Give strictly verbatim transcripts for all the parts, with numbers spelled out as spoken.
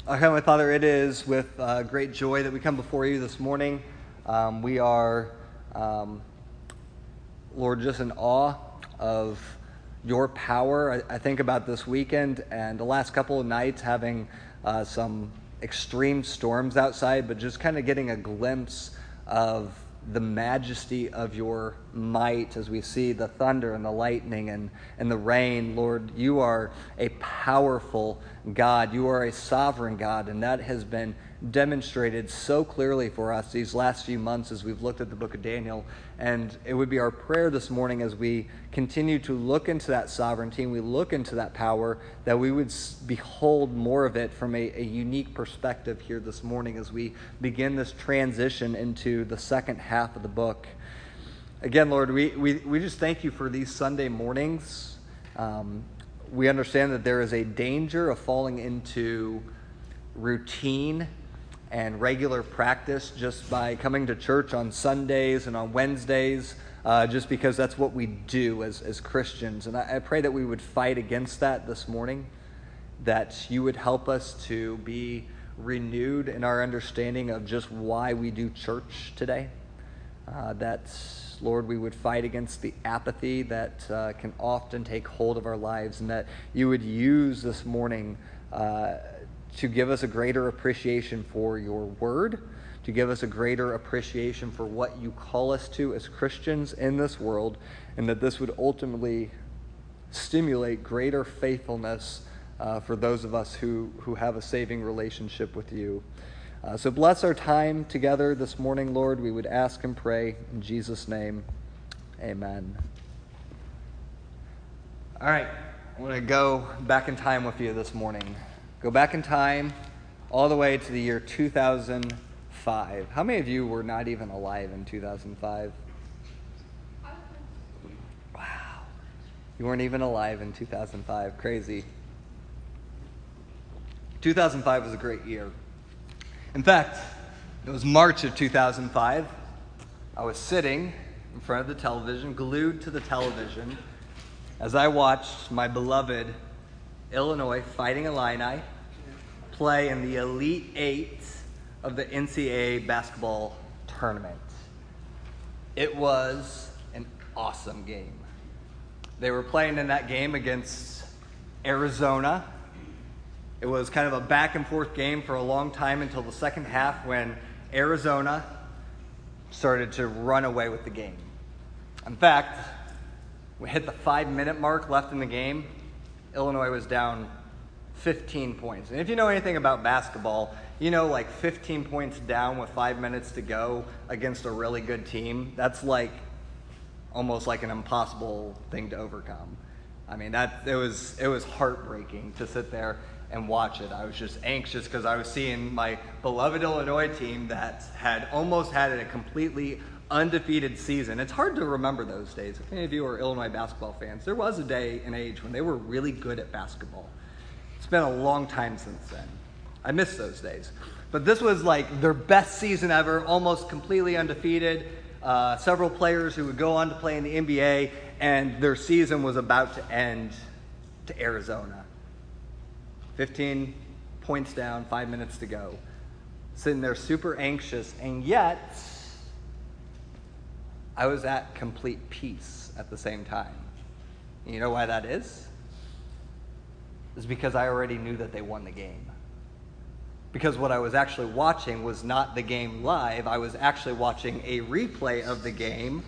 Our Heavenly Father, it is with uh, great joy that we come before you this morning. Um, we are, um, Lord, just in awe of your power. I, I think about this weekend and the last couple of nights having uh, some extreme storms outside, but just kind of getting a glimpse of the majesty of your might as we see the thunder and the lightning and, and the rain. Lord, you are a powerful God. You are a sovereign God, and that has been demonstrated so clearly for us these last few months as we've looked at the book of Daniel. And it would be our prayer this morning as we continue to look into that sovereignty and we look into that power, that we would behold more of it from a, a unique perspective here this morning as we begin this transition into the second half of the book. Again, Lord, we, we, we just thank you for these Sunday mornings. Um, we understand that there is a danger of falling into routine and regular practice just by coming to church on Sundays and on Wednesdays, uh, just because that's what we do as, as Christians. And I, I pray that we would fight against that this morning, that you would help us to be renewed in our understanding of just why we do church today. Uh, that, Lord, we would fight against the apathy that uh, can often take hold of our lives, and that you would use this morning uh, to give us a greater appreciation for your word, to give us a greater appreciation for what you call us to as Christians in this world, and that this would ultimately stimulate greater faithfulness uh, for those of us who, who have a saving relationship with you. Uh, so bless our time together this morning, Lord. We would ask and pray in Jesus' name. Amen. All right, I want to go back in time with you this morning. Go back in time all the way to the year two thousand five. How many of you were not even alive in two thousand five? Wow. You weren't even alive in two thousand five. Crazy. two thousand five was a great year. In fact, it was March of two thousand five. I was sitting in front of the television, glued to the television, as I watched my beloved Illinois Fighting Illini play in the Elite Eight of the N C double A basketball tournament. It was an awesome game. They were playing in that game against Arizona. It was kind of a back and forth game for a long time until the second half when Arizona started to run away with the game. In fact, we hit the five minute mark left in the game. Illinois was down fifteen points. And if you know anything about basketball, you know like fifteen points down with five minutes to go against a really good team, that's like almost like an impossible thing to overcome. I mean, that it was it was heartbreaking to sit there and watch it. I was just anxious because I was seeing my beloved Illinois team that had almost had a completely undefeated season. It's hard to remember those days. If any of you are Illinois basketball fans, there was a day and age when they were really good at basketball. It's been a long time since then. I miss those days. But this was like their best season ever, almost completely undefeated. Uh, several players who would go on to play in the N B A, and their season was about to end to Arizona. fifteen points down, five minutes to go. Sitting there super anxious, and yet I was at complete peace at the same time. And you know why that is? It's because I already knew that they won the game. Because what I was actually watching was not the game live. I was actually watching a replay of the game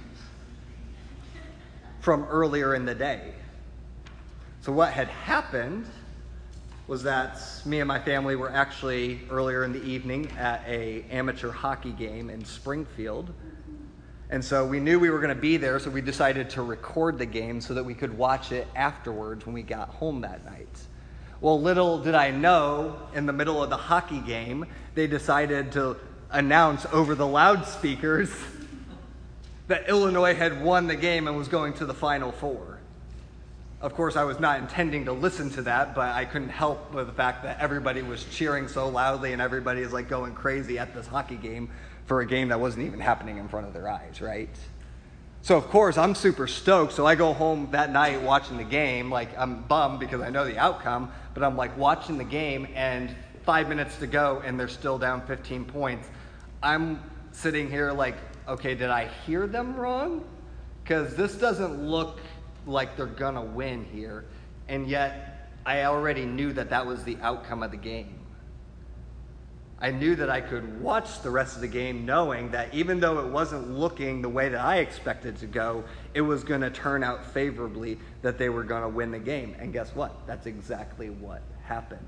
from earlier in the day. So what had happened was that me and my family were actually earlier in the evening at a amateur hockey game in Springfield. And so we knew we were going to be there, so we decided to record the game so that we could watch it afterwards when we got home that night. Well, little did I know, in the middle of the hockey game, they decided to announce over the loudspeakers that Illinois had won the game and was going to the Final Four. Of course, I was not intending to listen to that, but I couldn't help with the fact that everybody was cheering so loudly and everybody is like going crazy at this hockey game for a game that wasn't even happening in front of their eyes, right? So, of course, I'm super stoked. So I go home that night watching the game. Like, I'm bummed because I know the outcome, but I'm, like, watching the game. And five minutes to go and they're still down fifteen points. I'm sitting here like, okay, did I hear them wrong? Because this doesn't look like they're going to win here. And yet, I already knew that that was the outcome of the game. I knew that I could watch the rest of the game knowing that even though it wasn't looking the way that I expected to go, it was going to turn out favorably, that they were going to win the game. And guess what? That's exactly what happened.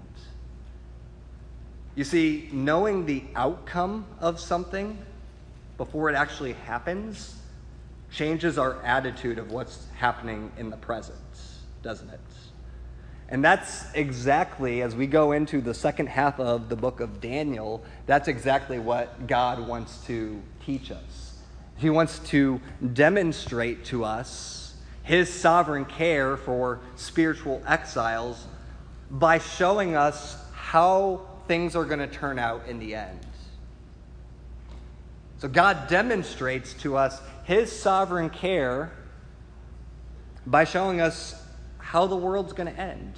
You see, knowing the outcome of something before it actually happens changes our attitude of what's happening in the present, doesn't it? And that's exactly, as we go into the second half of the book of Daniel, that's exactly what God wants to teach us. He wants to demonstrate to us his sovereign care for spiritual exiles by showing us how things are going to turn out in the end. So God demonstrates to us his sovereign care by showing us how the world's going to end.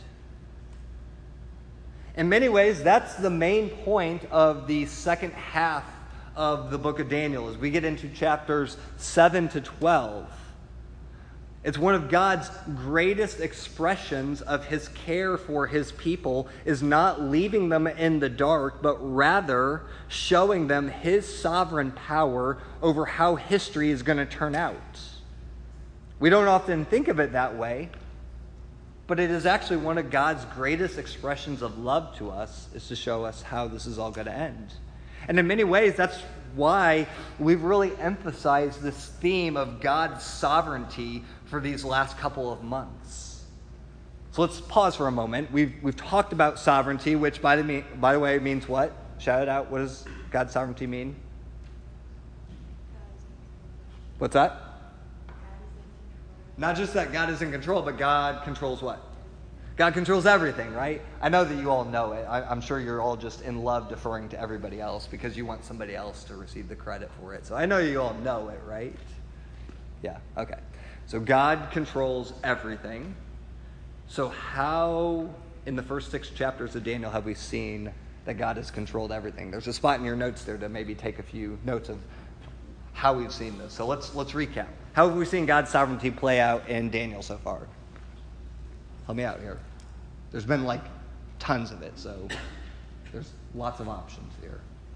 In many ways, that's the main point of the second half of the book of Daniel as we get into chapters seven to twelve. It's one of God's greatest expressions of his care for his people is not leaving them in the dark, but rather showing them his sovereign power over how history is going to turn out. We don't often think of it that way, but it is actually one of God's greatest expressions of love to us, is to show us how this is all going to end. And in many ways, that's why we've really emphasized this theme of God's sovereignty for these last couple of months. So let's pause for a moment. We've we've talked about sovereignty, which by the by the way means what? Shout it out. What does God's sovereignty mean? What's that? Not just that God is in control, but God controls what? God controls everything, right? I know that you all know it. I, I'm sure you're all just in love deferring to everybody else because you want somebody else to receive the credit for it. So I know you all know it, right? Yeah, okay. So God controls everything. So how, in the first six chapters of Daniel, have we seen that God has controlled everything? There's a spot in your notes there to maybe take a few notes of how we've seen this. So let's let's recap. How have we seen God's sovereignty play out in Daniel so far? Help me out here. There's been like tons of it, so there's lots of options here.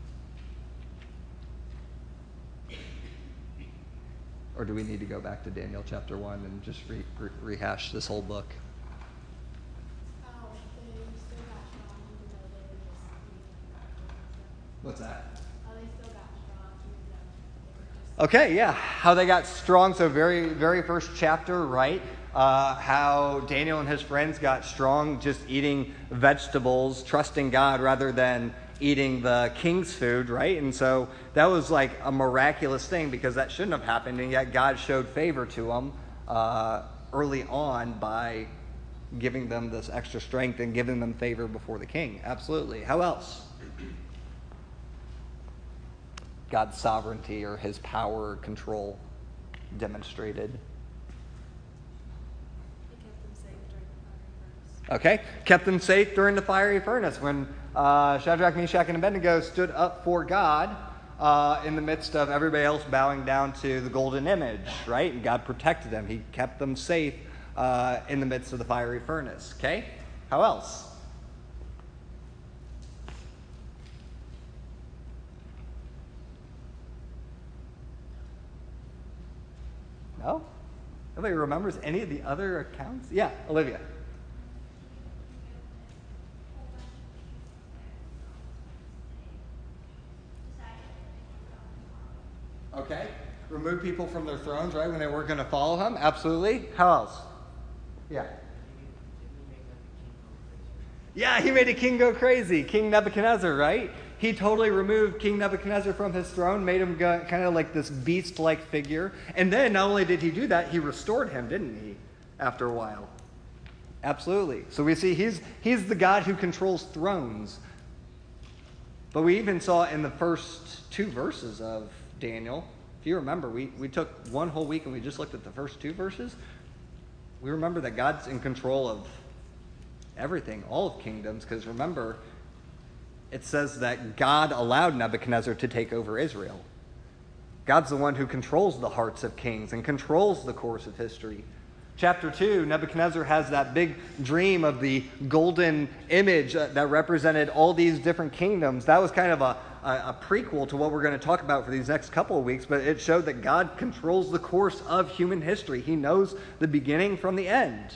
Or do we need to go back to Daniel chapter one and just re- re- rehash this whole book? Oh, they still got strong even though they were just. What's that? Oh, they still got strong even though they were just. Okay, yeah. How they got strong. So very, very first chapter, right? Uh, how Daniel and his friends got strong just eating vegetables, trusting God rather than eating the king's food, right? And so that was like a miraculous thing because that shouldn't have happened, and yet God showed favor to them uh, early on by giving them this extra strength and giving them favor before the king. Absolutely. How else? God's sovereignty or his power or control demonstrated. Okay, kept them safe during the fiery furnace when uh, Shadrach, Meshach, and Abednego stood up for God uh, in the midst of everybody else bowing down to the golden image, right? And God protected them. He kept them safe uh, in the midst of the fiery furnace. Okay, how else? No? Nobody remembers any of the other accounts? Yeah, Olivia. Okay. Remove people from their thrones, right, when they weren't going to follow him? Absolutely. How else? Yeah. Yeah, he made a king go crazy. King Nebuchadnezzar, right? He totally removed King Nebuchadnezzar from his throne, made him go, kind of like this beast-like figure. And then not only did he do that, he restored him, didn't he, after a while? Absolutely. So we see he's he's the God who controls thrones. But we even saw in the first two verses of Daniel, if you remember, we, we took one whole week and we just looked at the first two verses. We remember that God's in control of everything, all of kingdoms, because remember, it says that God allowed Nebuchadnezzar to take over Israel. God's the one who controls the hearts of kings and controls the course of history. Chapter two, Nebuchadnezzar has that big dream of the golden image that represented all these different kingdoms. That was kind of a, a, a prequel to what we're going to talk about for these next couple of weeks, but it showed that God controls the course of human history. He knows the beginning from the end.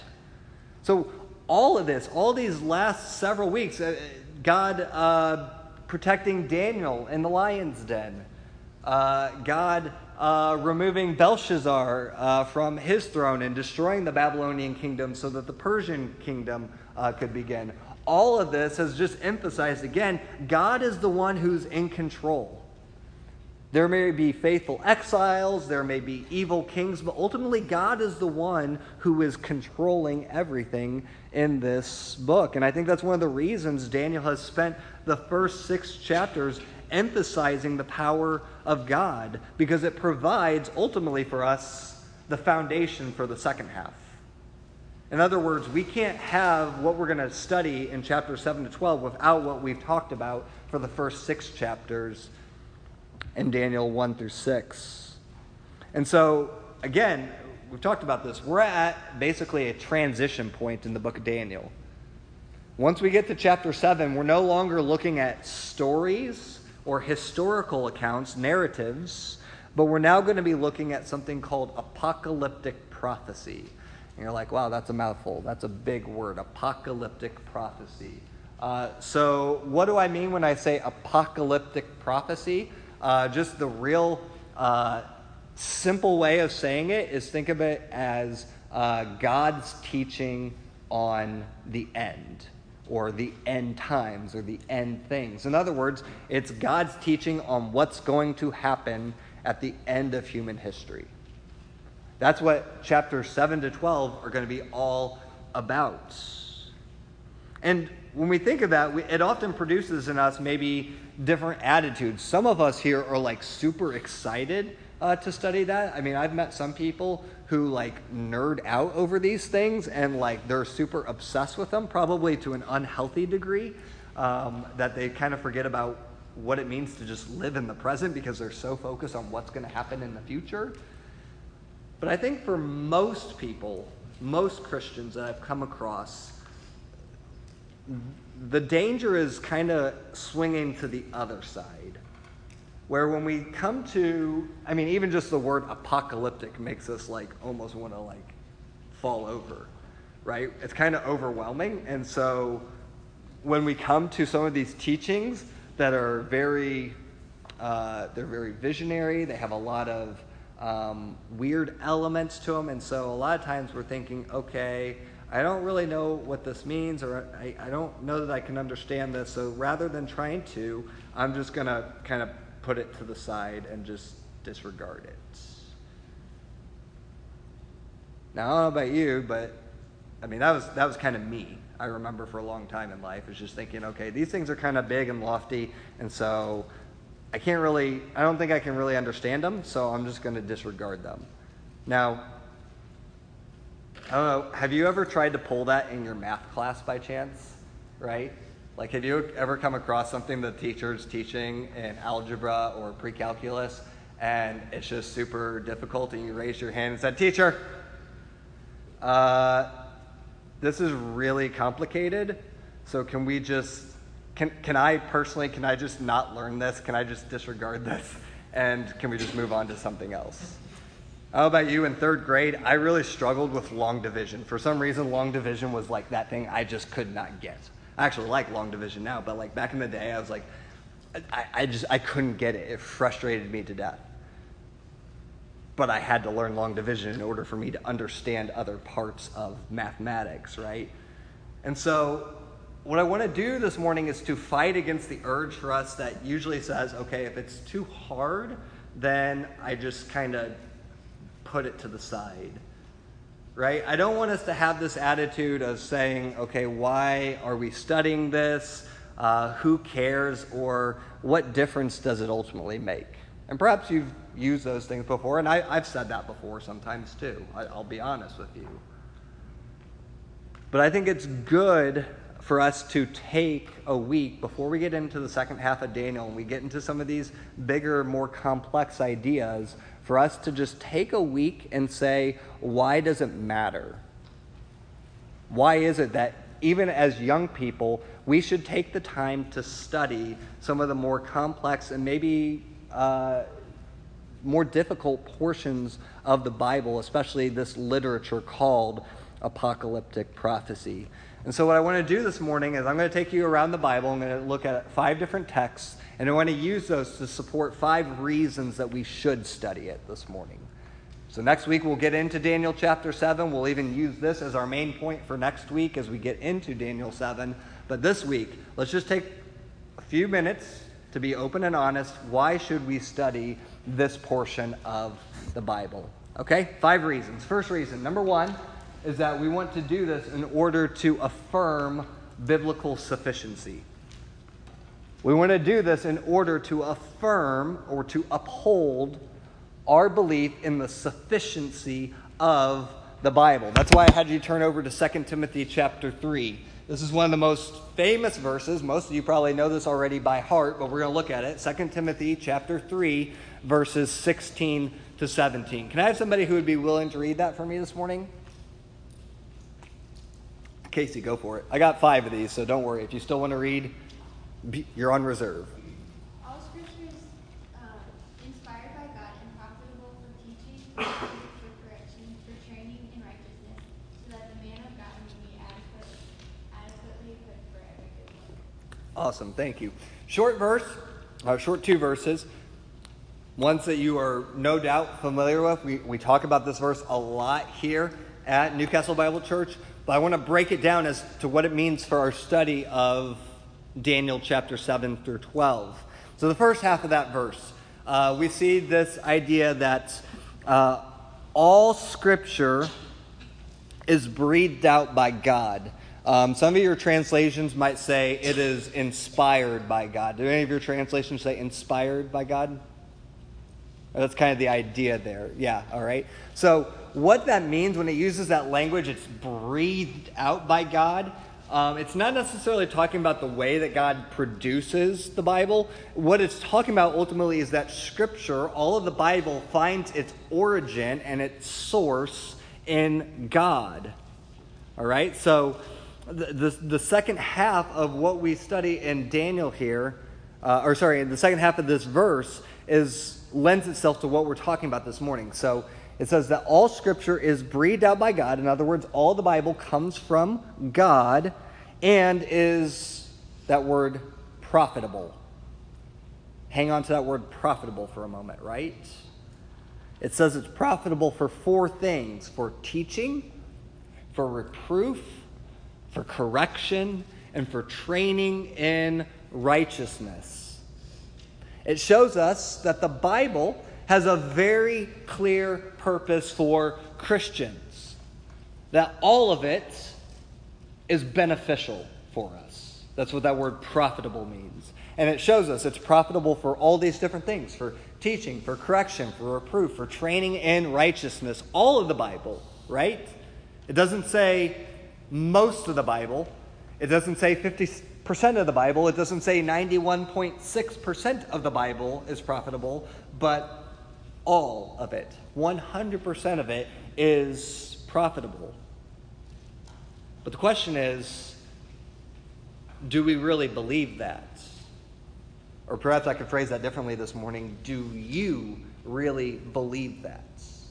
So all of this, all these last several weeks, God uh, protecting Daniel in the lion's den, uh, God Uh, removing Belshazzar uh, from his throne and destroying the Babylonian kingdom so that the Persian kingdom uh, could begin. All of this has just emphasized again, God is the one who's in control. There may be faithful exiles, there may be evil kings, but ultimately God is the one who is controlling everything in this book. And I think that's one of the reasons Daniel has spent the first six chapters emphasizing the power of God, because it provides ultimately for us the foundation for the second half. In other words, we can't have what we're going to study in chapters seven to twelve without what we've talked about for the first six chapters in Daniel one through six. And so, again, we've talked about this. We're at basically a transition point in the book of Daniel. Once we get to chapter seven, we're no longer looking at stories or historical accounts, narratives, but we're now going to be looking at something called apocalyptic prophecy. And you're like, wow, that's a mouthful. That's a big word, apocalyptic prophecy. Uh, so what do I mean when I say apocalyptic prophecy? Uh, just the real uh, simple way of saying it is think of it as uh, God's teaching on the end, or the end times, or the end things. In other words, it's God's teaching on what's going to happen at the end of human history. That's what chapters seven to twelve are going to be all about. And when we think of that, we, it often produces in us maybe different attitudes. Some of us here are like super excited uh, to study that. I mean, I've met some people who like nerd out over these things and like they're super obsessed with them, probably to an unhealthy degree, um, that they kind of forget about what it means to just live in the present because they're so focused on what's going to happen in the future. But I think for most people, most Christians that I've come across, the danger is kind of swinging to the other side. Where when we come to, I mean, even just the word apocalyptic makes us like almost want to like fall over, right? It's kind of overwhelming. And so when we come to some of these teachings that are very, uh, they're very visionary, they have a lot of um, weird elements to them. And so a lot of times we're thinking, okay, I don't really know what this means, or I, I don't know that I can understand this. So rather than trying to, I'm just going to kind of put it to the side and just disregard it. Now, I don't know about you, but I mean, that was that was kind of me. I remember for a long time in life, is just thinking, okay, these things are kind of big and lofty, and so I can't really, I don't think I can really understand them, so I'm just going to disregard them. Now, I don't know, have you ever tried to pull that in your math class by chance, right? Like, have you ever come across something the teacher's teaching in algebra or pre-calculus, and it's just super difficult, and you raise your hand and said, teacher, uh, this is really complicated, so can we just, can, can I personally, can I just not learn this? Can I just disregard this? And can we just move on to something else? How about you in third grade? I really struggled with long division. For some reason, long division was like that thing I just could not get. I actually like long division now, but like back in the day, I was like, I, I just, I couldn't get it. It frustrated me to death. But I had to learn long division in order for me to understand other parts of mathematics, right? And so what I want to do this morning is to fight against the urge for us that usually says, okay, if it's too hard, then I just kind of put it to the side. Right? I don't want us to have this attitude of saying, okay, why are we studying this? Uh, who cares? Or what difference does it ultimately make? And perhaps you've used those things before, and I, I've said that before sometimes too. I, I'll be honest with you. But I think it's good for us to take a week before we get into the second half of Daniel and we get into some of these bigger, more complex ideas, for us to just take a week and say, why does it matter? Why is it that even as young people, we should take the time to study some of the more complex and maybe uh, more difficult portions of the Bible, especially this literature called apocalyptic prophecy? And so what I want to do this morning is I'm going to take you around the Bible. I'm going to look at five different texts, and I want to use those to support five reasons that we should study it this morning. So next week we'll get into Daniel chapter seven. We'll even use this as our main point for next week as we get into Daniel seven. But this week, let's just take a few minutes to be open and honest. Why should we study this portion of the Bible? Okay, five reasons. First reason, number one, is that we want to do this in order to affirm biblical sufficiency. We want to do this in order to affirm or to uphold our belief in the sufficiency of the Bible. That's why I had you turn over to Second Timothy chapter three. This is one of the most famous verses. Most of you probably know this already by heart, but we're going to look at it. Second Timothy chapter three, verses sixteen to seventeen. Can I have somebody who would be willing to read that for me this morning? Casey, go for it. I got five of these, so don't worry. If you still want to read, you're on reserve. All Scripture is uh, inspired by God and profitable for teaching, for reproof, for correction, for training in righteousness, so that the man of God may be adequate, adequately equipped for every good work. Awesome, thank you. Short verse, uh, short two verses. Ones that you are no doubt familiar with. We, we talk about this verse a lot here at Newcastle Bible Church. But I want to break it down as to what it means for our study of Daniel chapter seven through twelve. So the first half of that verse, uh, we see this idea that uh, all Scripture is breathed out by God. Um, some of your translations might say it is inspired by God. Do any of your translations say inspired by God? That's kind of the idea there. Yeah, all right. So what that means when it uses that language, it's breathed out by God. Um, it's not necessarily talking about the way that God produces the Bible. What it's talking about ultimately is that Scripture, all of the Bible, finds its origin and its source in God. All right? So the, the, the second half of what we study in Daniel here, uh, or sorry, the second half of this verse is lends itself to what we're talking about this morning. So it says that all Scripture is breathed out by God. In other words, all the Bible comes from God and is, that word, profitable. Hang on to that word profitable for a moment, right? It says it's profitable for four things: for teaching, for reproof, for correction, and for training in righteousness. It shows us that the Bible has a very clear purpose for Christians. That all of it is beneficial for us. That's what that word profitable means. And it shows us it's profitable for all these different things. For teaching, for correction, for reproof, for training in righteousness. All of the Bible, right? It doesn't say most of the Bible. It doesn't say fifty percent of the Bible. It doesn't say ninety-one point six percent of the Bible is profitable, but all of it, one hundred percent of it is profitable. But the question is, do we really believe that? Or perhaps I could phrase that differently this morning. Do you really believe that?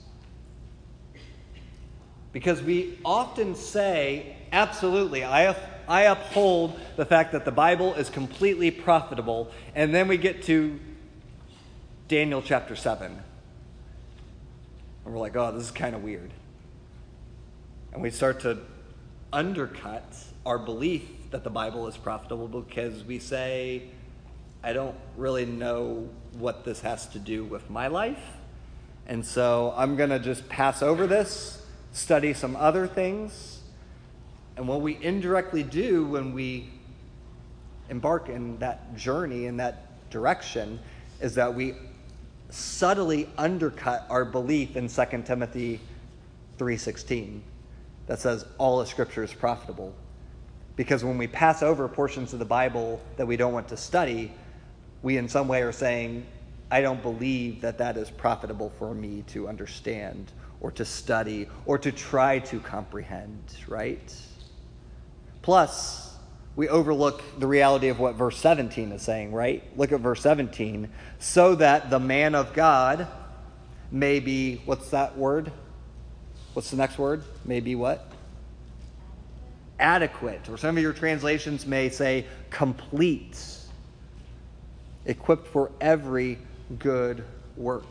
Because we often say, absolutely, I, I uphold the fact that the Bible is completely profitable, and then we get to Daniel chapter seven. And we're like, oh, this is kind of weird. And we start to undercut our belief that the Bible is profitable because we say, I don't really know what this has to do with my life. And so I'm going to just pass over this, study some other things. And what we indirectly do when we embark in that journey, in that direction, is that we subtly undercut our belief in Second Timothy three sixteen that says all of Scripture is profitable. Because when we pass over portions of the Bible that we don't want to study, we in some way are saying, I don't believe that that is profitable for me to understand or to study or to try to comprehend, right? Plus, we overlook the reality of what verse seventeen is saying, right? Look at verse seventeen. So that the man of God may be, what's that word? What's the next word? May be what? Adequate. Or some of your translations may say complete. Equipped for every good work.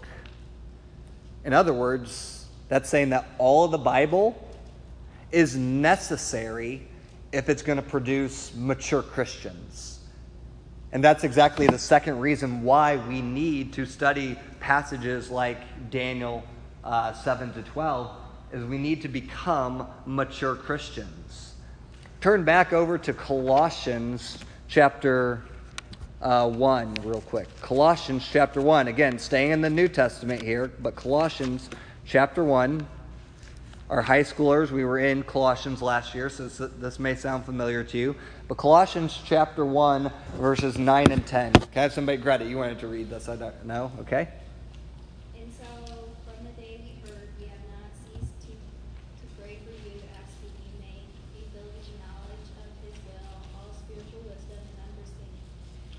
In other words, that's saying that all of the Bible is necessary if it's going to produce mature Christians. And that's exactly the second reason why we need to study passages like Daniel uh, seven to twelve, is we need to become mature Christians. Turn back over to Colossians chapter uh, one real quick. Colossians chapter one. Again, staying in the New Testament here, but Colossians chapter one. Our high schoolers, we were in Colossians last year, so this, this may sound familiar to you. But Colossians chapter one, verses nine and ten. Can I have somebody, Greta, you wanted to read this? I don't know. Okay. And so, from the day we heard, we have not ceased to, to pray for you, asking you may be filled with the knowledge of his will, all spiritual wisdom and understanding,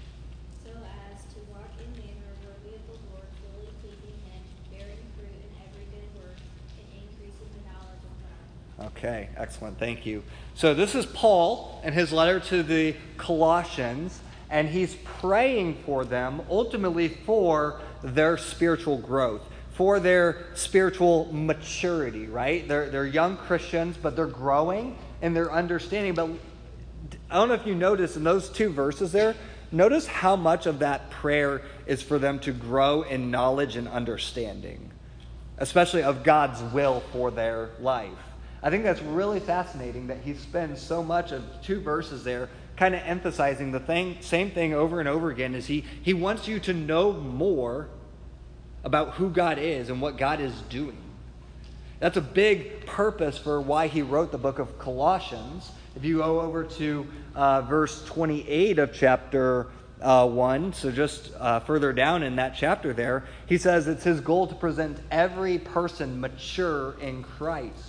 so as to walk in manner worthy of the Lord, fully pleasing him, bearing fruit in every good work, and increasing the knowledge of God. Okay, excellent. Thank you. So this is Paul in his letter to the Colossians, and he's praying for them ultimately for their spiritual growth, for their spiritual maturity, right? They're, they're young Christians, but they're growing in their understanding. But I don't know if you notice in those two verses there, notice how much of that prayer is for them to grow in knowledge and understanding, especially of God's will for their life. I think that's really fascinating that he spends so much of two verses there kind of emphasizing the thing, same thing over and over again. Is he, he wants you to know more about who God is and what God is doing. That's a big purpose for why he wrote the book of Colossians. If you go over to uh, verse twenty-eight of chapter uh, one, so just uh, further down in that chapter there, he says it's his goal to present every person mature in Christ.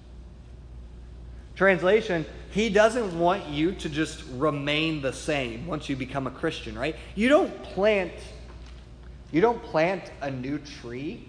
Translation, he doesn't want you to just remain the same once you become a Christian, right? You don't plant, you don't plant a new tree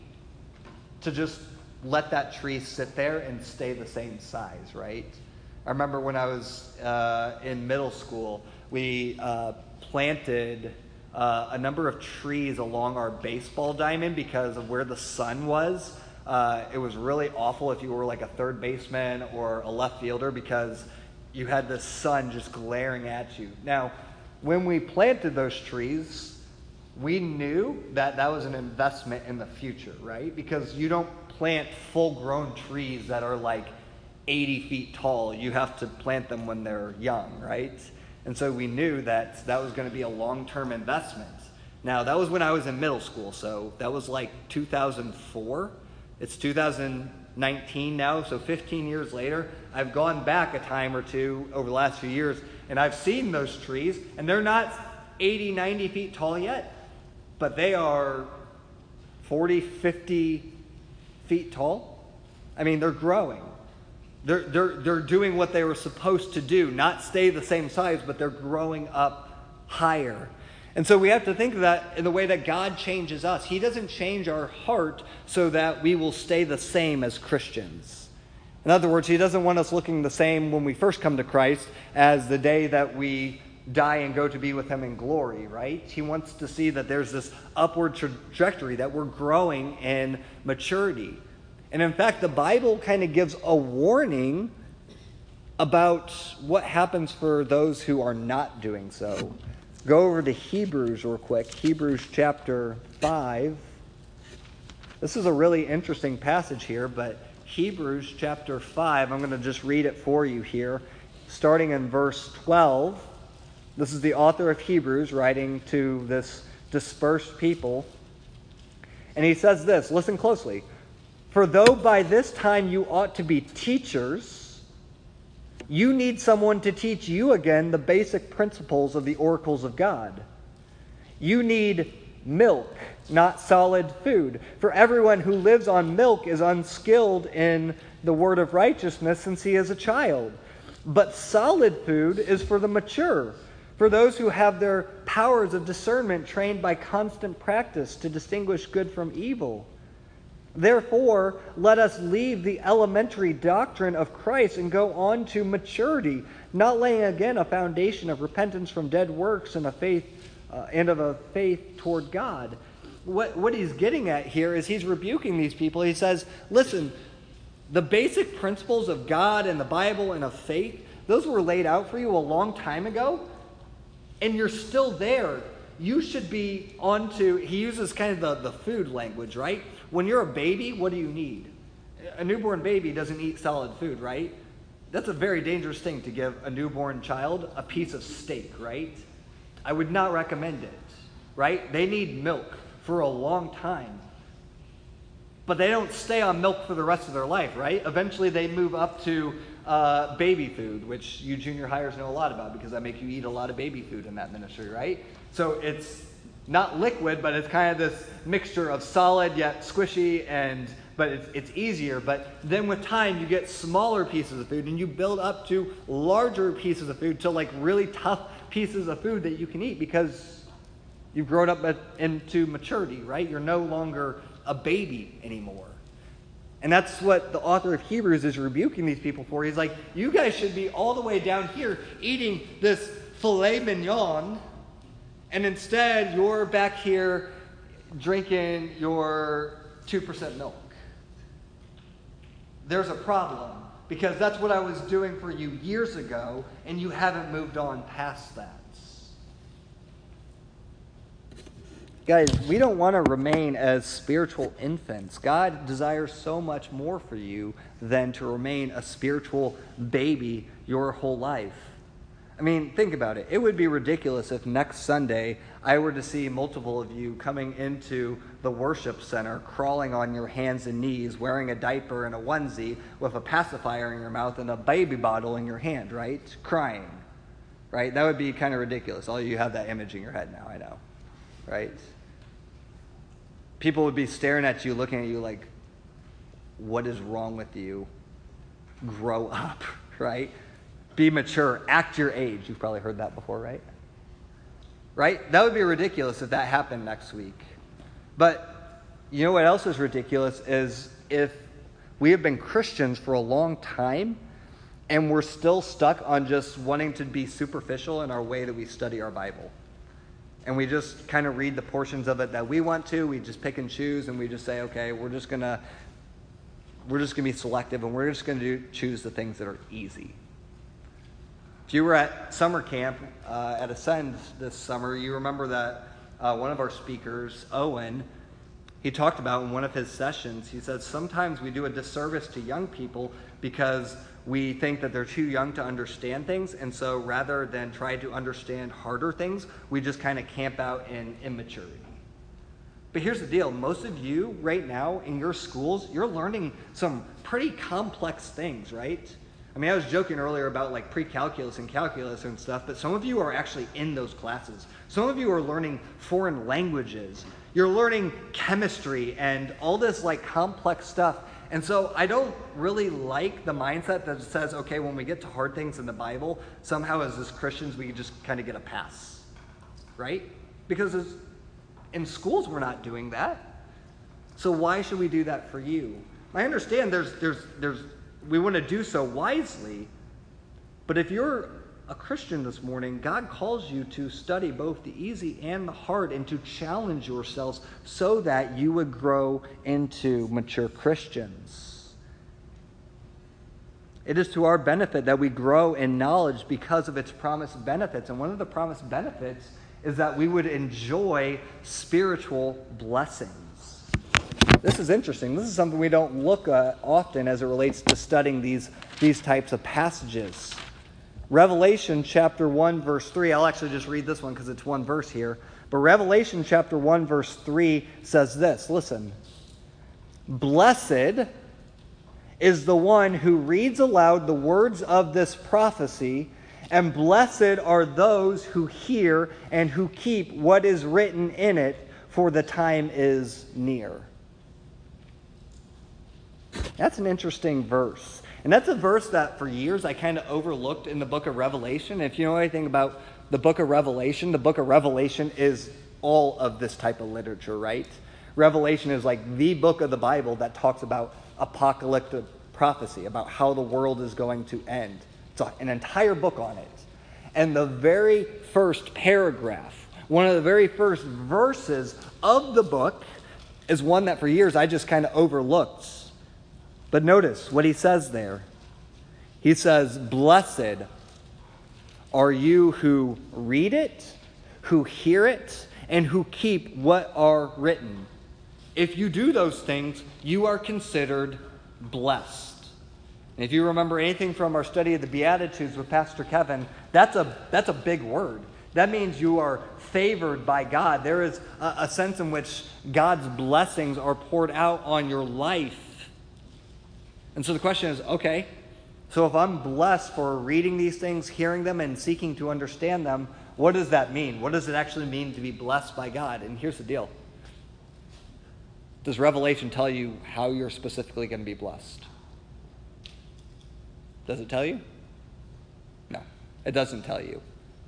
to just let that tree sit there and stay the same size, right? I remember when I was uh, in middle school, we uh, planted uh, a number of trees along our baseball diamond because of where the sun was. Uh, it was really awful if you were like a third baseman or a left fielder because you had the sun just glaring at you. Now, when we planted those trees, we knew that that was an investment in the future, right? Because you don't plant full-grown trees that are like eighty feet tall. You have to plant them when they're young, right? And so we knew that that was going to be a long-term investment. Now, that was when I was in middle school, so that was like two thousand four. It's two thousand nineteen now, so fifteen years later, I've gone back a time or two over the last few years, and I've seen those trees, and they're not eighty, ninety feet tall yet, but they are forty, fifty feet tall. I mean, they're growing. They're, they're, they're doing what they were supposed to do, not stay the same size, but they're growing up higher. And so we have to think of that in the way that God changes us. He doesn't change our heart so that we will stay the same as Christians. In other words, he doesn't want us looking the same when we first come to Christ as the day that we die and go to be with him in glory, right? He wants to see that there's this upward trajectory, that we're growing in maturity. And in fact, the Bible kind of gives a warning about what happens for those who are not doing so. Go over to Hebrews real quick. Hebrews chapter five. This is a really interesting passage here, but Hebrews chapter five, I'm going to just read it for you here. Starting in verse twelve. This is the author of Hebrews writing to this dispersed people. And he says this, listen closely. For though by this time you ought to be teachers, You need someone to teach you again the basic principles of the oracles of God. You need milk, not solid food. For everyone who lives on milk is unskilled in the word of righteousness since he is a child. But solid food is for the mature, for those who have their powers of discernment trained by constant practice to distinguish good from evil. Therefore, let us leave the elementary doctrine of Christ and go on to maturity, not laying again a foundation of repentance from dead works and a faith uh, and of a faith toward God. What what he's getting at here is he's rebuking these people. He says, listen, the basic principles of God and the Bible and of faith, those were laid out for you a long time ago, and you're still there. You should be on to, he uses kind of the, the food language, right? When you're a baby, what do you need? A newborn baby doesn't eat solid food, right? That's a very dangerous thing to give a newborn child a piece of steak, right? I would not recommend it, right? They need milk for a long time. But they don't stay on milk for the rest of their life, right? Eventually they move up to uh, baby food, which you junior hires know a lot about because I make you eat a lot of baby food in that ministry, right? So it's not liquid, but it's kind of this mixture of solid yet squishy, and but it's, it's easier. But then with time, you get smaller pieces of food, and you build up to larger pieces of food, to like really tough pieces of food that you can eat because you've grown up at, into maturity, right? You're no longer a baby anymore. And that's what the author of Hebrews is rebuking these people for. He's like, you guys should be all the way down here eating this filet mignon, and instead you're back here drinking your two percent milk. There's a problem, because that's what I was doing for you years ago, and you haven't moved on past that. Guys, we don't want to remain as spiritual infants. God desires so much more for you than to remain a spiritual baby your whole life. I mean, think about it. It would be ridiculous if next Sunday I were to see multiple of you coming into the worship center, crawling on your hands and knees, wearing a diaper and a onesie, with a pacifier in your mouth and a baby bottle in your hand, right? Crying, right? That would be kind of ridiculous. All of you have that image in your head now, I know, right? People would be staring at you, looking at you like, what is wrong with you? Grow up, right? Be mature. Act your age. You've probably heard that before, right? Right? That would be ridiculous if that happened next week. But you know what else is ridiculous is if we have been Christians for a long time and we're still stuck on just wanting to be superficial in our way that we study our Bible. And we just kind of read the portions of it that we want to. We just pick and choose, and we just say, okay, we're just gonna we're just gonna be selective, and we're just gonna do, choose the things that are easy. If you were at summer camp uh, at Ascend this summer, you remember that uh, one of our speakers, Owen, he talked about in one of his sessions. He said sometimes we do a disservice to young people because we think that they're too young to understand things, and so rather than try to understand harder things, we just kind of camp out in immaturity. But here's the deal. Most of you right now in your schools, you're learning some pretty complex things, right? I mean, I was joking earlier about like pre-calculus and calculus and stuff, but some of you are actually in those classes. Some of you are learning foreign languages. You're learning chemistry and all this like complex stuff. And so I don't really like the mindset that says, okay, when we get to hard things in the Bible, somehow as as Christians, we just kind of get a pass, right? Because as, in schools, we're not doing that. So why should we do that for you? I understand there's, there's, there's, we want to do so wisely, but if you're a Christian this morning, God calls you to study both the easy and the hard and to challenge yourselves so that you would grow into mature Christians. It is to our benefit that we grow in knowledge because of its promised benefits. And one of the promised benefits is that we would enjoy spiritual blessings. This is interesting. This is something we don't look at often as it relates to studying these, these types of passages. Revelation chapter one, verse three, I'll actually just read this one because it's one verse here. But Revelation chapter one, verse three says this, listen. Blessed is the one who reads aloud the words of this prophecy, and blessed are those who hear and who keep what is written in it, for the time is near. That's an interesting verse. And that's a verse that for years I kind of overlooked in the book of Revelation. If you know anything about the book of Revelation, the book of Revelation is all of this type of literature, right? Revelation is like the book of the Bible that talks about apocalyptic prophecy, about how the world is going to end. It's an entire book on it. And the very first paragraph, one of the very first verses of the book, is one that for years I just kind of overlooked. But notice what he says there. He says, "Blessed are you who read it, who hear it, and who keep what are written. If you do those things, you are considered blessed." And if you remember anything from our study of the Beatitudes with Pastor Kevin, that's a that's a big word. That means you are favored by God. There is a, a sense in which God's blessings are poured out on your life. And so the question is, okay, so if I'm blessed for reading these things, hearing them, and seeking to understand them, what does that mean? What does it actually mean to be blessed by God? And here's the deal. Does Revelation tell you how you're specifically going to be blessed? Does it tell you? No, it doesn't tell you.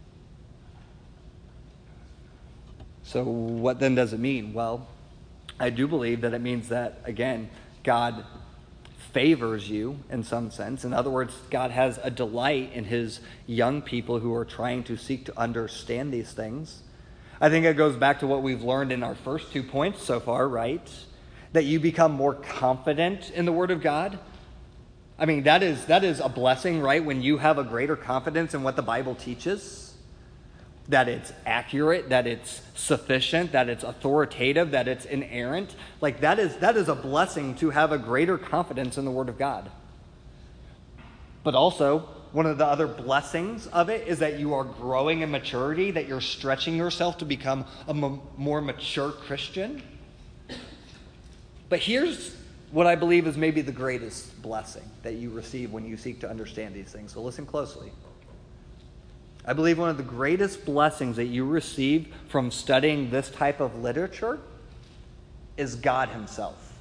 So what then does it mean? Well, I do believe that it means that, again, God favors you in some sense. In other words, God has a delight in his young people who are trying to seek to understand these things. I think it goes back to what we've learned in our first two points so far, right? That you become more confident in the Word of God. I mean, that is that is a blessing, right? When you have a greater confidence in what the Bible teaches, that it's accurate, that it's sufficient, that it's authoritative, that it's inerrant. Like that is that is a blessing to have a greater confidence in the Word of God. But also, one of the other blessings of it is that you are growing in maturity, that you're stretching yourself to become a m- more mature Christian. But here's what I believe is maybe the greatest blessing that you receive when you seek to understand these things. So listen closely. I believe one of the greatest blessings that you receive from studying this type of literature is God himself.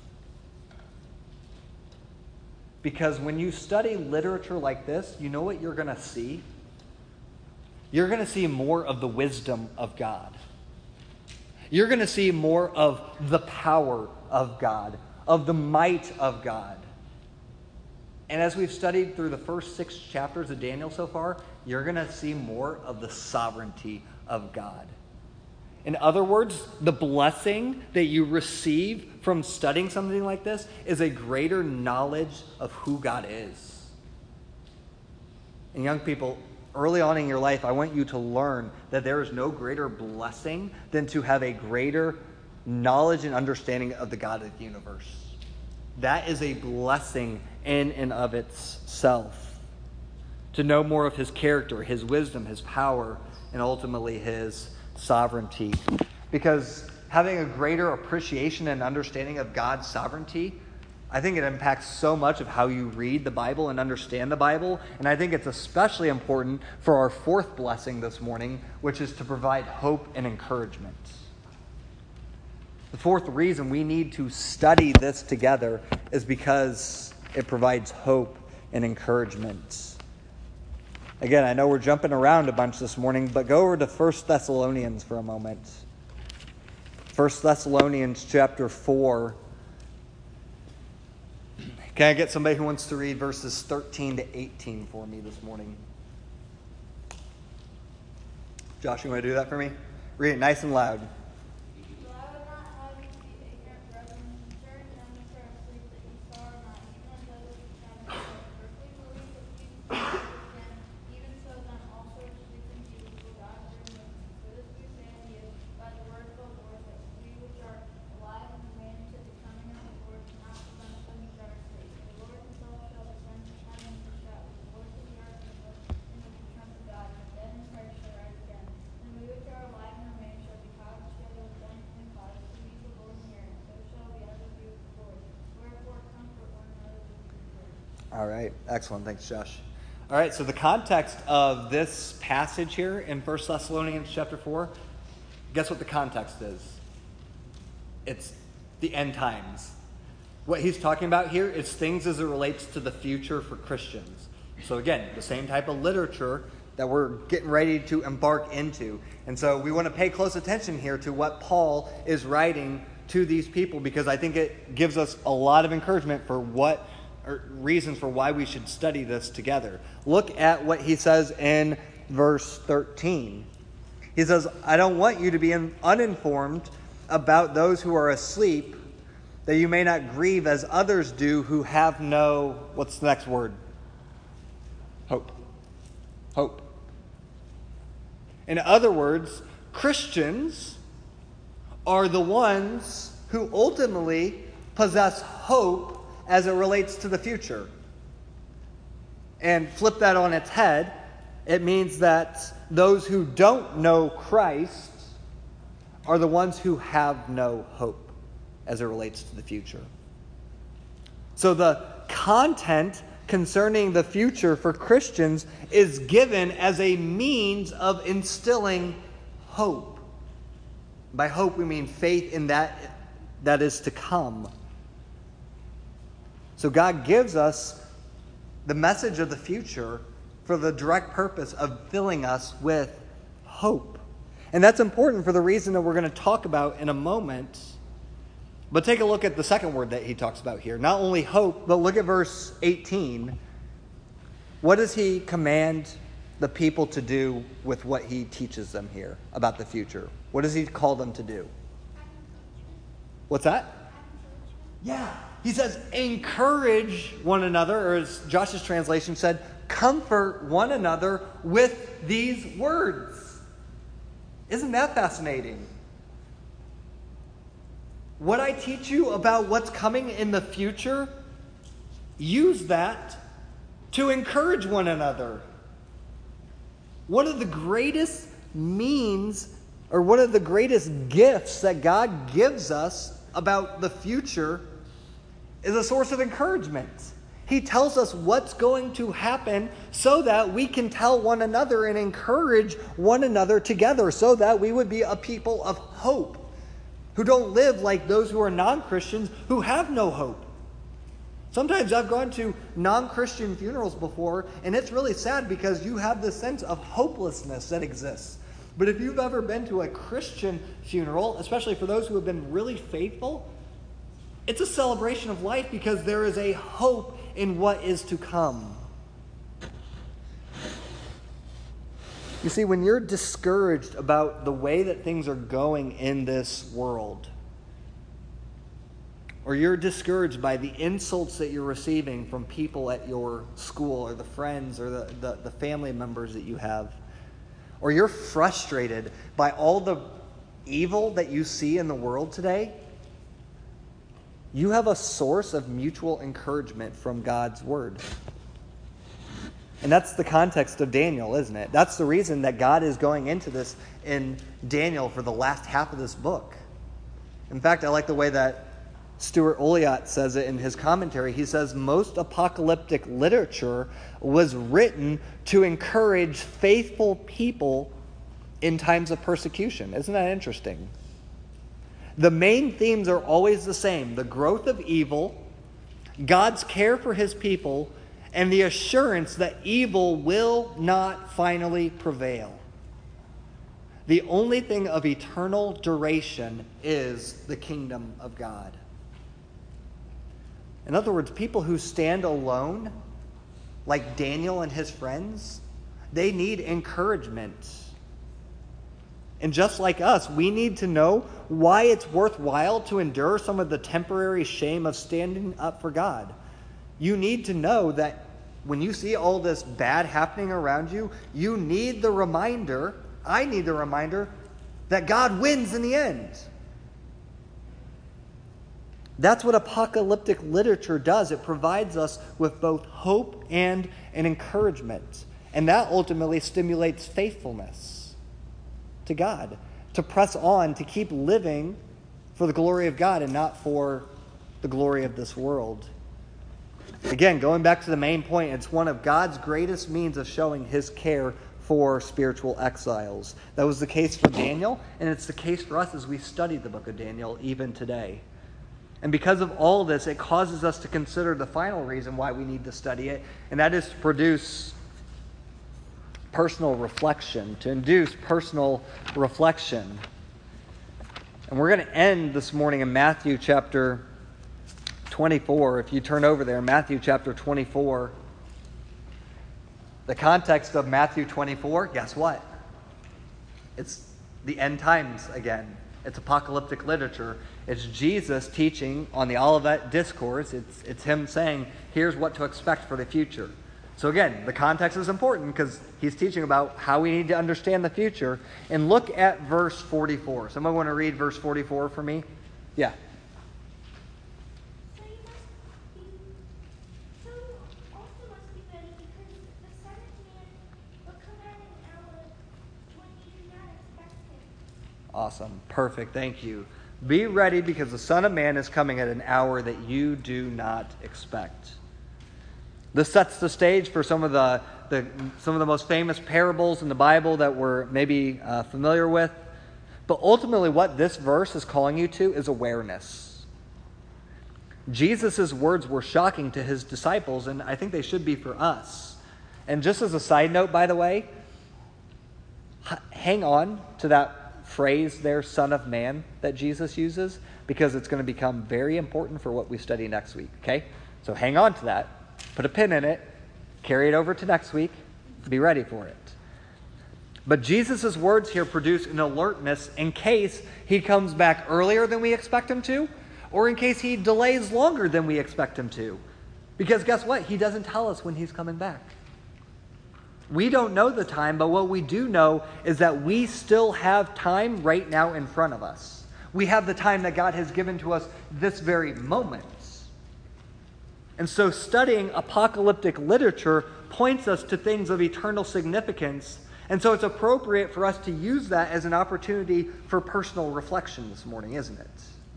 Because when you study literature like this, you know what you're going to see? You're going to see more of the wisdom of God. You're going to see more of the power of God, of the might of God. And as we've studied through the first six chapters of Daniel so far, you're going to see more of the sovereignty of God. In other words, the blessing that you receive from studying something like this is a greater knowledge of who God is. And young people, early on in your life, I want you to learn that there is no greater blessing than to have a greater knowledge and understanding of the God of the universe. That is a blessing in and of itself. To know more of his character, his wisdom, his power, and ultimately his sovereignty. Because having a greater appreciation and understanding of God's sovereignty, I think it impacts so much of how you read the Bible and understand the Bible. And I think it's especially important for our fourth blessing this morning, which is to provide hope and encouragement. The fourth reason we need to study this together is because it provides hope and encouragement. Again, I know we're jumping around a bunch this morning, but go over to First Thessalonians for a moment. First Thessalonians chapter four. Can I get somebody who wants to read verses thirteen to eighteen for me this morning? Josh, you want to do that for me? Read it nice and loud. All right, excellent. Thanks, Josh. All right, so the context of this passage here in First Thessalonians chapter four, guess what the context is? It's the end times. What he's talking about here is things as it relates to the future for Christians. So again, the same type of literature that we're getting ready to embark into. And so we want to pay close attention here to what Paul is writing to these people, because I think it gives us a lot of encouragement for what or reasons for why we should study this together. Look at what he says in verse thirteen. He says, I don't want you to be uninformed about those who are asleep, that you may not grieve as others do who have no, what's the next word? Hope. Hope. In other words, Christians are the ones who ultimately possess hope as it relates to the future. And flip that on its head, it means that those who don't know Christ are the ones who have no hope as it relates to the future. So the content concerning the future for Christians is given as a means of instilling hope. By hope we mean faith in that that is to come. So God gives us the message of the future for the direct purpose of filling us with hope. And that's important for the reason that we're going to talk about in a moment. But take a look at the second word that he talks about here. Not only hope, but look at verse eighteen. What does he command the people to do with what he teaches them here about the future? What does he call them to do? What's that? Yeah. He says, encourage one another, or as Josh's translation said, comfort one another with these words. Isn't that fascinating? What I teach you about what's coming in the future, use that to encourage one another. One of the greatest means, or one of the greatest gifts that God gives us about the future is a source of encouragement. He tells us what's going to happen so that we can tell one another and encourage one another together, so that we would be a people of hope, who don't live like those who are non-Christians who have no hope. Sometimes I've gone to non-Christian funerals before, and it's really sad because you have this sense of hopelessness that exists. But if you've ever been to a Christian funeral, especially for those who have been really faithful, it's a celebration of life because there is a hope in what is to come. You see, when you're discouraged about the way that things are going in this world, or you're discouraged by the insults that you're receiving from people at your school, or the friends, or the, the, the family members that you have, or you're frustrated by all the evil that you see in the world today, you have a source of mutual encouragement from God's Word. And that's the context of Daniel, isn't it? That's the reason that God is going into this in Daniel for the last half of this book. In fact, I like the way that Stuart Olyott says it in his commentary. He says, most apocalyptic literature was written to encourage faithful people in times of persecution. Isn't that interesting? The main themes are always the same: the growth of evil, God's care for his people, and the assurance that evil will not finally prevail. The only thing of eternal duration is the kingdom of God. In other words, people who stand alone, like Daniel and his friends, they need encouragement. And just like us, we need to know why it's worthwhile to endure some of the temporary shame of standing up for God. You need to know that when you see all this bad happening around you, you need the reminder, I need the reminder, that God wins in the end. That's what apocalyptic literature does. It provides us with both hope and an encouragement. And that ultimately stimulates faithfulness to God, to press on, to keep living for the glory of God and not for the glory of this world. Again, going back to the main point, it's one of God's greatest means of showing his care for spiritual exiles. That was the case for Daniel, and it's the case for us as we study the book of Daniel even today. And because of all this, it causes us to consider the final reason why we need to study it, and that is to produce personal reflection, to induce personal reflection. And we're going to end this morning in Matthew chapter twenty-four. If you turn over there, Matthew chapter twenty-four. The context of Matthew twenty-four, guess what? It's the end times again. It's apocalyptic literature. It's Jesus teaching on the Olivet Discourse. It's, it's him saying, here's what to expect for the future. So again, the context is important because he's teaching about how we need to understand the future. And look at verse forty-four. Someone want to read verse forty-four for me? Yeah. So you must be, so you also must be ready, because the Son of Man will come at an hour when you do not expect him. Awesome. Perfect. Thank you. Be ready because the Son of Man is coming at an hour that you do not expect. This sets the stage for some of the, the some of the most famous parables in the Bible that we're maybe uh, familiar with. But ultimately what this verse is calling you to is awareness. Jesus' words were shocking to his disciples, and I think they should be for us. And just as a side note, by the way, h- hang on to that phrase there, Son of Man, that Jesus uses, because it's going to become very important for what we study next week, okay? So hang on to that. Put a pin in it, carry it over to next week, be ready for it. But Jesus' words here produce an alertness in case he comes back earlier than we expect him to, or in case he delays longer than we expect him to. Because guess what? He doesn't tell us when he's coming back. We don't know the time, but what we do know is that we still have time right now in front of us. We have the time that God has given to us this very moment. And so studying apocalyptic literature points us to things of eternal significance. And so it's appropriate for us to use that as an opportunity for personal reflection this morning, isn't it?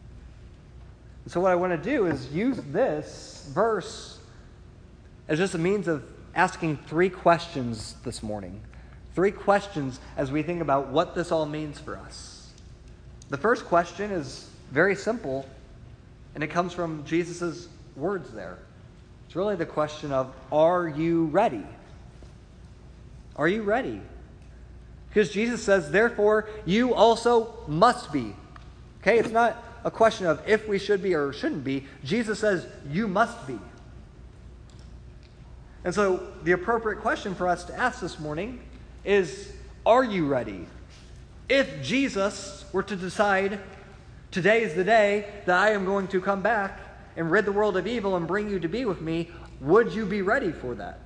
And so what I want to do is use this verse as just a means of asking three questions this morning. Three questions as we think about what this all means for us. The first question is very simple, and it comes from Jesus' words there. It's really the question of, are you ready? Are you ready? Because Jesus says, therefore, you also must be. Okay, it's not a question of if we should be or shouldn't be. Jesus says, you must be. And so the appropriate question for us to ask this morning is, are you ready? If Jesus were to decide, today is the day that I am going to come back and rid the world of evil and bring you to be with me, would you be ready for that?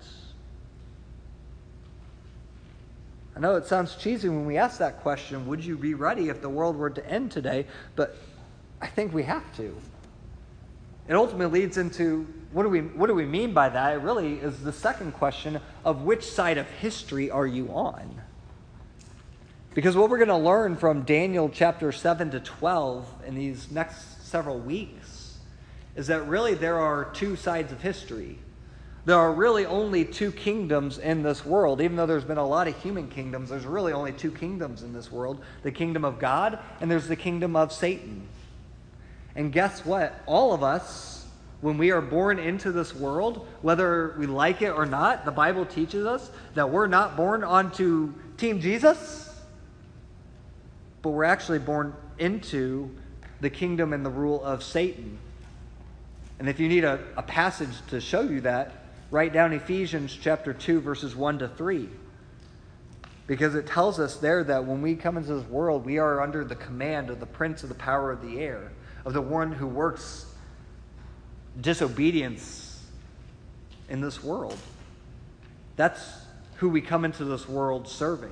I know it sounds cheesy when we ask that question, would you be ready if the world were to end today? But I think we have to. It ultimately leads into, what do we what do we mean by that? It really is the second question of which side of history are you on? Because what we're going to learn from Daniel chapter seven to twelve in these next several weeks is that really there are two sides of history. There are really only two kingdoms in this world. Even though there's been a lot of human kingdoms, there's really only two kingdoms in this world. The kingdom of God and there's the kingdom of Satan. And guess what? All of us, when we are born into this world, whether we like it or not, the Bible teaches us that we're not born onto Team Jesus, but we're actually born into the kingdom and the rule of Satan. And if you need a, a passage to show you that, write down Ephesians chapter two, verses one to three. Because it tells us there that when we come into this world, we are under the command of the prince of the power of the air, of the one who works disobedience in this world. That's who we come into this world serving.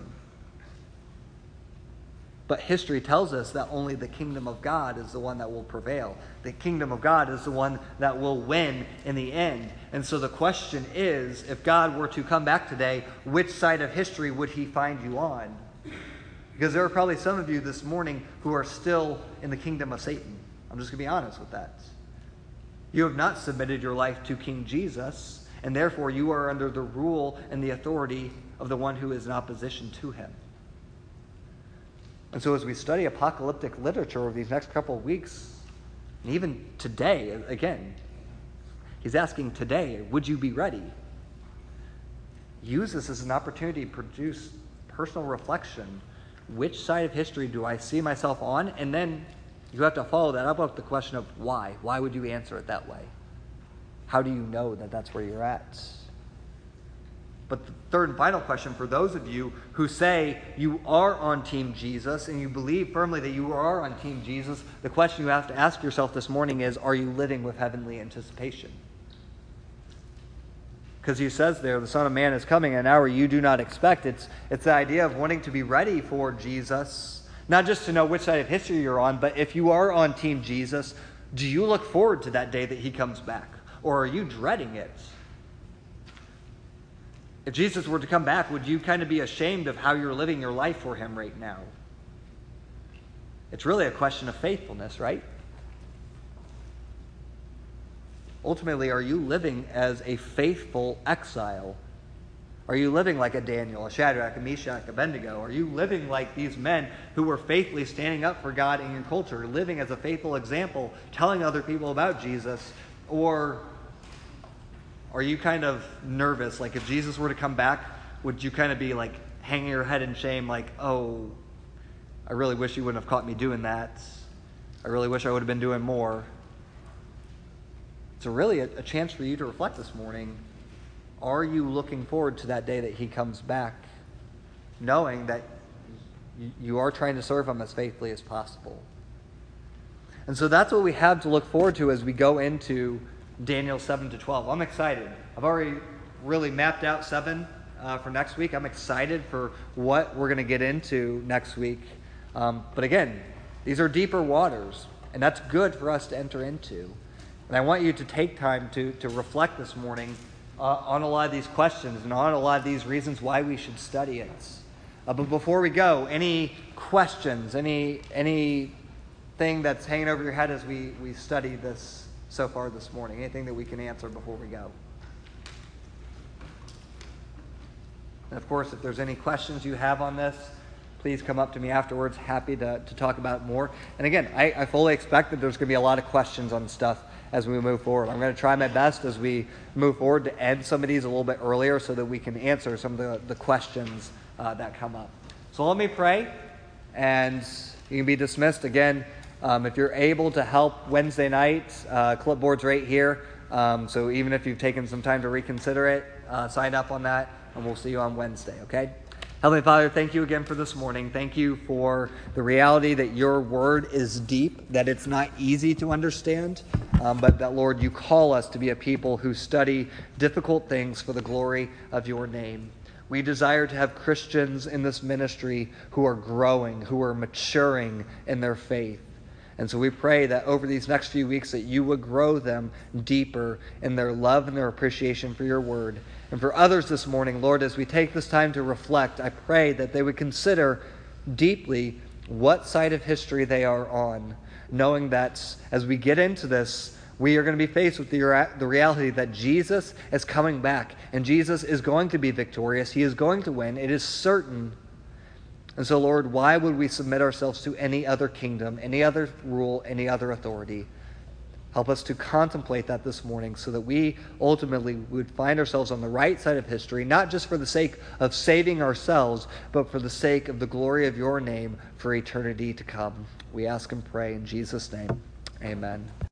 But history tells us that only the kingdom of God is the one that will prevail. The kingdom of God is the one that will win in the end. And so the question is, if God were to come back today, which side of history would he find you on? Because there are probably some of you this morning who are still in the kingdom of Satan. I'm just going to be honest with that. You have not submitted your life to King Jesus, and therefore you are under the rule and the authority of the one who is in opposition to him. And so as we study apocalyptic literature over these next couple of weeks, and even today, again, he's asking today, would you be ready? Use this as an opportunity to produce personal reflection. Which side of history do I see myself on? And then you have to follow that up with the question of why. Why would you answer it that way? How do you know that that's where you're at? But the third and final question for those of you who say you are on Team Jesus and you believe firmly that you are on Team Jesus, the question you have to ask yourself this morning is, are you living with heavenly anticipation? Because he says there, the Son of Man is coming at an hour you do not expect. It's, it's the idea of wanting to be ready for Jesus, not just to know which side of history you're on, but if you are on Team Jesus, do you look forward to that day that he comes back? Or are you dreading it? If Jesus were to come back, would you kind of be ashamed of how you're living your life for him right now? It's really a question of faithfulness, right? Ultimately, are you living as a faithful exile? Are you living like a Daniel, a Shadrach, a Meshach, a Abednego? Are you living like these men who were faithfully standing up for God in your culture, living as a faithful example, telling other people about Jesus? Or are you kind of nervous? Like if Jesus were to come back, would you kind of be like hanging your head in shame, like, oh, I really wish you wouldn't have caught me doing that. I really wish I would have been doing more. It's a really a, a chance for you to reflect this morning. Are you looking forward to that day that he comes back, knowing that you, you are trying to serve him as faithfully as possible? And so that's what we have to look forward to as we go into Daniel seven to twelve. I'm excited. I've already really mapped out seven uh, for next week. I'm excited for what we're going to get into next week. Um, but again, these are deeper waters, and that's good for us to enter into. And I want you to take time to, to reflect this morning uh, on a lot of these questions and on a lot of these reasons why we should study it. Uh, but before we go, any questions, any anything that's hanging over your head as we, we study this so far this morning? Anything that we can answer before we go? And of course, if there's any questions you have on this, please come up to me afterwards. Happy to, to talk about it more. And again, I, I fully expect that there's going to be a lot of questions on stuff as we move forward. I'm going to try my best as we move forward to end some of these a little bit earlier so that we can answer some of the, the questions uh, that come up. So let me pray, and you can be dismissed. Again, um, if you're able to help Wednesday night, uh, clipboard's right here. Um, so even if you've taken some time to reconsider it, uh, sign up on that, and we'll see you on Wednesday, okay? Heavenly Father, thank you again for this morning. Thank you for the reality that your word is deep, that it's not easy to understand, um, but that, Lord, you call us to be a people who study difficult things for the glory of your name. We desire to have Christians in this ministry who are growing, who are maturing in their faith. And so we pray that over these next few weeks that you would grow them deeper in their love and their appreciation for your word. And for others this morning, Lord, as we take this time to reflect, I pray that they would consider deeply what side of history they are on, knowing that as we get into this, we are going to be faced with the, the reality that Jesus is coming back, and Jesus is going to be victorious. He is going to win. It is certain. And so, Lord, why would we submit ourselves to any other kingdom, any other rule, any other authority? Help us to contemplate that this morning so that we ultimately would find ourselves on the right side of history, not just for the sake of saving ourselves, but for the sake of the glory of your name for eternity to come. We ask and pray in Jesus' name. Amen.